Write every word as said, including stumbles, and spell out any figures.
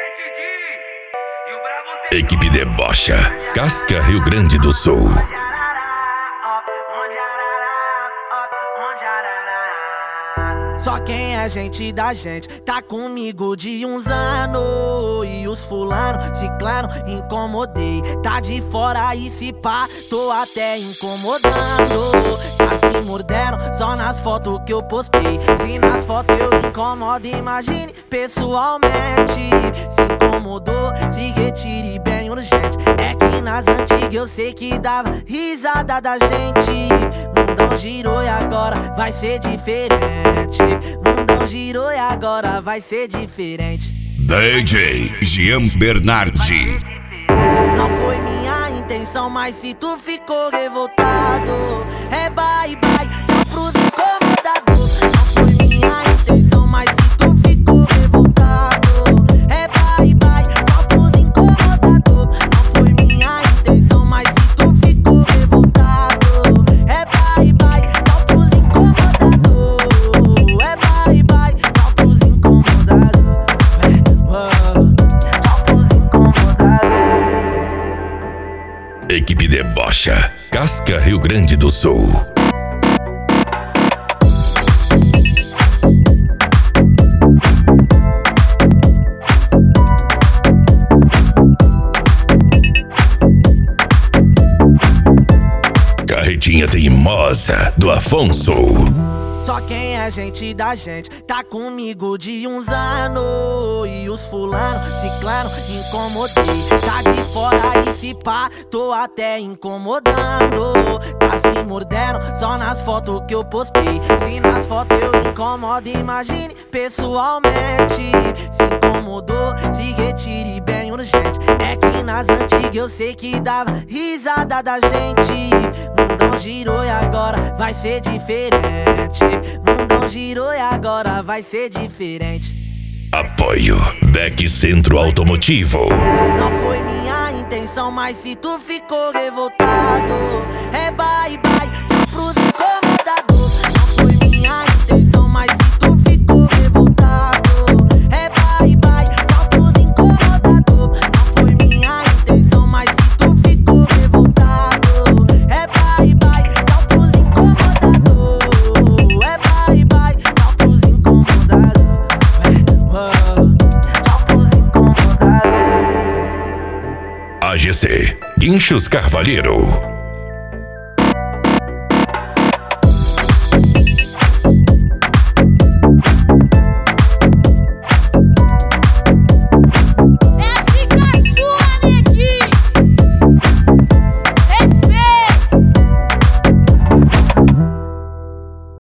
Equipe Debocha, Casca, Rio Grande do Sul. Só quem é gente da gente tá comigo de uns anos. E os fulano, ciclano, incomodei. Tá de fora e se pá, tô até incomodando. Já se morderam só nas fotos que eu postei. Se nas fotos eu incomodo, imagine pessoalmente. Se incomodou, se retire bem urgente. É que nas antigas eu sei que dava risada da gente. Mundão girou e agora vai ser diferente. Mundão girou e agora vai ser diferente. D J Jean Bernardi. Não foi minha intenção, mas se tu ficou revoltado, é bye bye, tchau pros incomodados. Não foi minha intenção, mas se tu ficou revoltado, é bye bye, tchau pros incomodados. Não foi minha intenção, mas se tu ficou revoltado, é bye bye, tchau pros incomodados. É bye bye, tchau pros incomodados. Tchau pros incomodados. Equipe Debocha, Casca, Rio Grande do Sul. Carretinha teimosa do Afonso. Só quem é gente da gente tá comigo de uns anos. E os fulano, ciclano, incomodei. Tá de fora e se pá, tô até incomodando. Tá se morderam só nas fotos que eu postei. Se nas fotos eu incomodo, imagine pessoalmente. Se incomodou, se retire bem urgente. É que nas antigas eu sei que dava risada da gente. Mundão girou e agora vai ser diferente. Mundão girou e agora vai ser diferente. Apoio Beck Centro Automotivo. Não foi minha intenção, mas se tu ficou revoltado, é bye bye, tchau pros incomodados. Não foi minha intenção, mas se tu ficou revoltado, é bye bye, tchau pros incomodados. Não foi minha intenção, mas se tu ficou revoltado, é bye bye, tchau pros incomodados. É bye bye, tchau pros incomodados. Tchau pros incomodados. A G C Guinchos Carvalheiro.